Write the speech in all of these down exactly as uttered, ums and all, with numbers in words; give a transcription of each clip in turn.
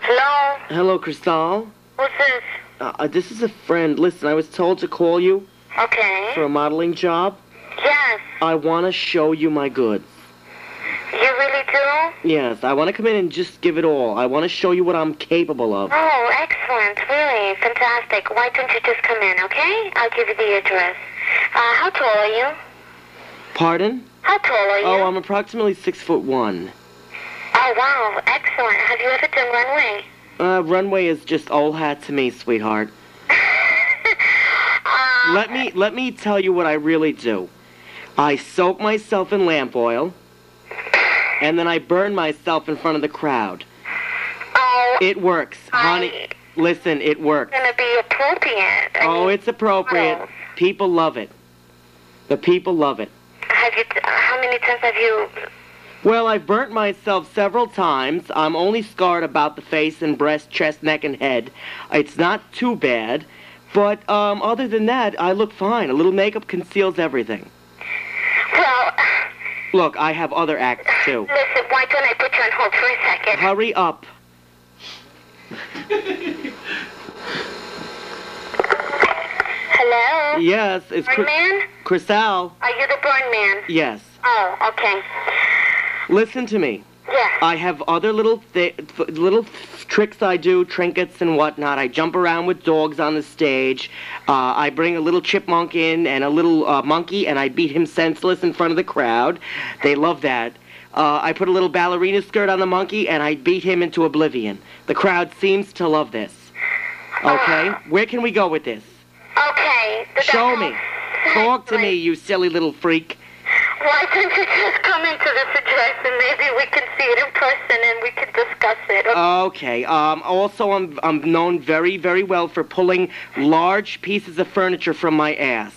Hello? Hello, Cristal. Who's this? Uh, this is a friend. Listen, I was told to call you Okay. for a modeling job. Yes. I want to show you my goods. You really do? Yes, I want to come in and just give it all. I want to show you what I'm capable of. Oh, excellent. Really. Fantastic. Why don't you just come in, okay? I'll give you the address. Uh, how tall are you? Pardon? How tall are you? Oh, I'm approximately six foot one. Oh, wow. Excellent. Have you ever done runway? Uh, runway is just old hat to me, sweetheart. uh, Let me, let me tell you what I really do. I soak myself in lamp oil, and then I burn myself in front of the crowd. Oh, It works, honey. I- Listen, it works. It's going to be appropriate. I Oh, mean, it's appropriate. models. People love it. The people love it. Have you, how many times have you... Well, I've burnt myself several times. I'm only scarred about the face and breast, chest, neck, and head. It's not too bad. But um, other than that, I look fine. A little makeup conceals everything. Well, Look, I have other acts, too. listen, why don't I put you on hold for a second? Hurry up. Hello? Yes, it's Burn Cri- man? Cristal. Are you the burn man? Yes. Oh, okay. Listen to me. Yeah. I have other little thi- f- little tricks I do, trinkets and whatnot. I jump around with dogs on the stage. Uh, I bring a little chipmunk in and a little uh, monkey, and I beat him senseless in front of the crowd. They love that. Uh, I put a little ballerina skirt on the monkey, and I beat him into oblivion. The crowd seems to love this. Okay? Where can we go with this? Okay. Does that Show help? me. Talk to me, you silly little freak. Why don't you just come into this address and maybe we can see it in person and we can discuss it? Okay. Um, also, I'm, I'm known very, very well for pulling large pieces of furniture from my ass.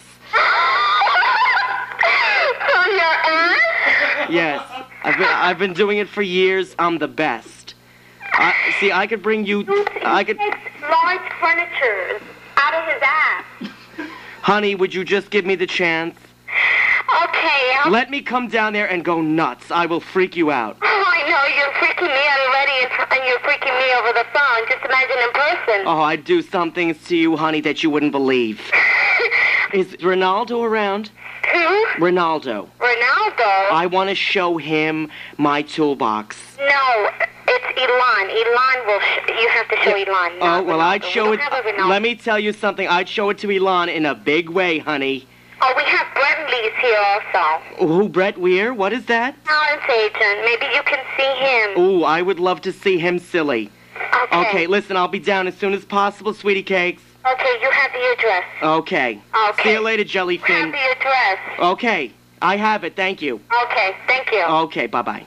From your ass? Yes. I've been, I've been doing it for years. I'm the best. I, see, I could bring you... I could... He takes large furniture out of his ass. Honey, would you just give me the chance? Okay. I'll... Let me come down there and go nuts. I will freak you out. Oh, I know. You're freaking me out already and- and you're freaking me over the phone. Just imagine in person. Oh, I'd do some things to you, honey, that you wouldn't believe. Is Ronaldo around? Who? Ronaldo. Ronaldo? I want to show him my toolbox. No, it's Elon. Elon will... Sh- you have to show Elon. Oh, not well, Ronaldo. I'd We show don't it... have a Ronaldo. Let me tell you something. I'd show it to Elon in a big way, honey. Oh, we have Brett Lee's here also. Who, Brett Weir? What is that? Talent agent. Maybe you can see him. Ooh, I would love to see him silly. Okay. Okay, listen, I'll be down as soon as possible, sweetie cakes. Okay, you have the address. Okay. Okay. See you later, You have jellyfin. the address. Okay, I have it, thank you. Okay, thank you. Okay, bye-bye.